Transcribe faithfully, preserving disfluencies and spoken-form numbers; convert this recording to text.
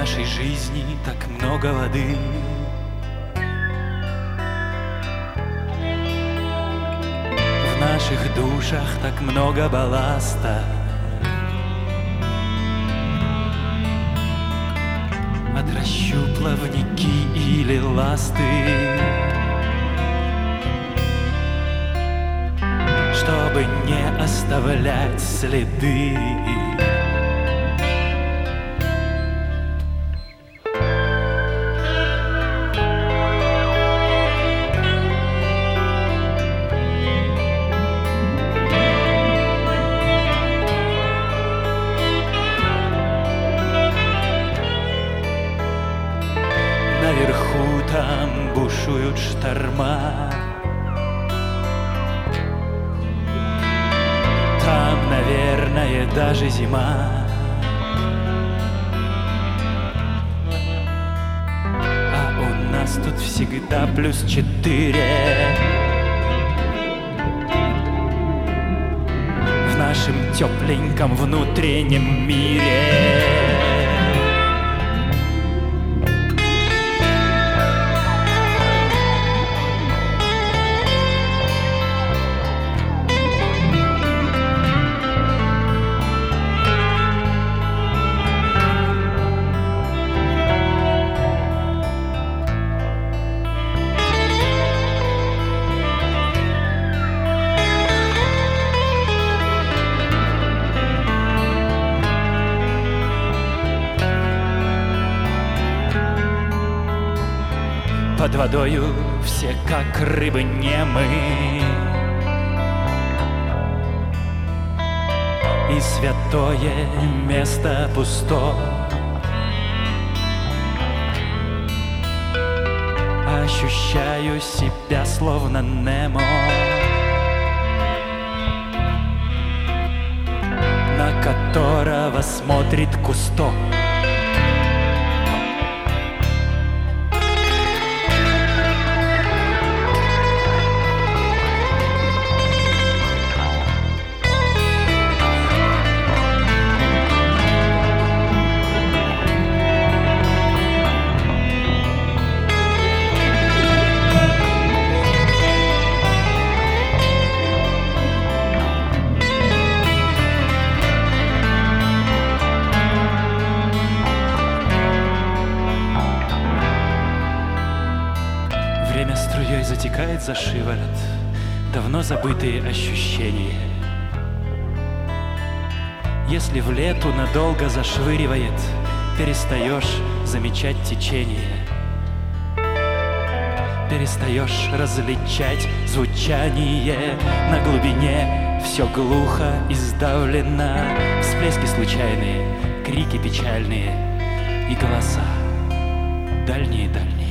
нашей жизни так много воды. В наших душах так много балласта. Отращу плавники или ласты, чтобы не оставлять следы. Наверху там бушуют шторма, там, наверное, даже зима. А у нас тут всегда плюс четыре. В нашем тепленьком внутреннем мире. Под водою все как рыбы немы, и святое место пусто. Ощущаю себя словно Немо, на которого смотрит Кусто. Время струей затекает за шиворот, давно забытые ощущения. Если в лету надолго зашвыривает, перестаешь замечать течение. Перестаешь различать звучание на глубине. Все глухо и сдавлено, всплески случайные, крики печальные и голоса дальние-дальние.